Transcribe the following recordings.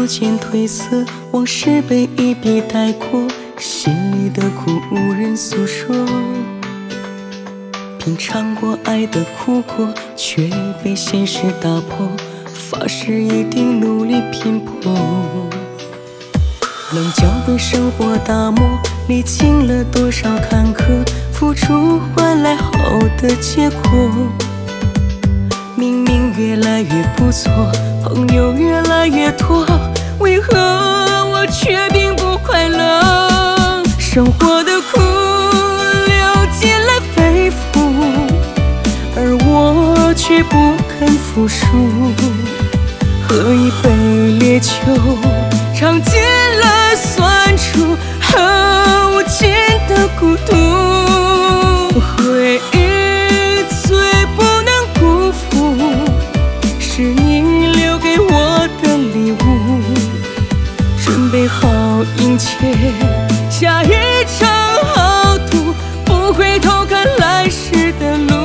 逐渐褪色，往事被一笔带过，心里的苦无人诉说。品尝过爱的苦果，却被现实打破，发誓一定努力拼搏。棱角被生活打磨，历经了多少坎坷，付出换来好的结果。明明越来越不错，朋友越来越多，为何我却并不快乐？生活的苦流进了肺腑，而我却不肯服输。喝一杯烈酒，尝尽了酸楚和无尽的孤独。回忆最不能辜负，是你留给我的礼物。准备好迎接下一场豪赌，不回头看来时的路。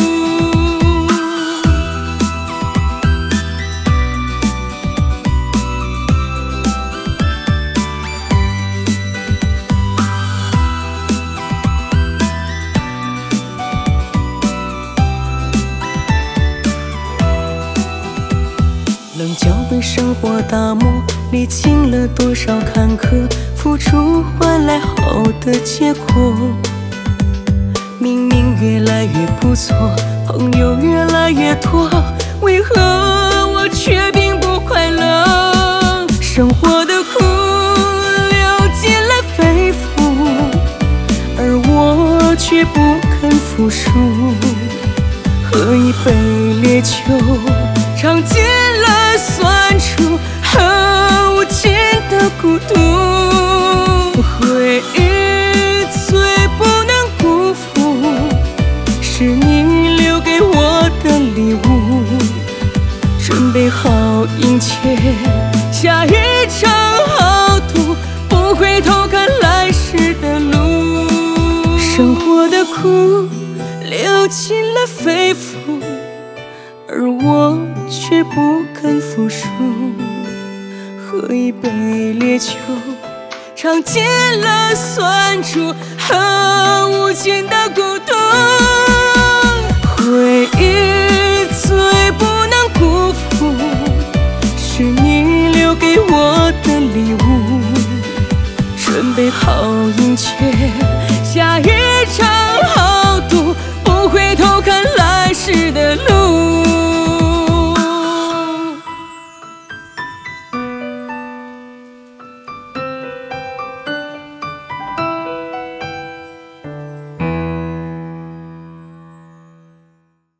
棱角被生活打磨，历经了多少坎坷，付出换来好的结果。明明越来越不错，朋友越来越多，为何我却并不快乐？生活的苦流进了肺腑，而我却不肯服输。喝一杯烈酒，尝尽了酸楚和无尽的孤独。回忆最不能辜负，是你留给我的礼物。准备好迎接下一场豪赌，不回头看来时的路。生活的苦流进了肺腑，而我却不肯服输。喝一杯烈酒，尝尽了酸楚和无尽的孤独。回忆最不能辜负，是你留给我的礼物。准备好迎接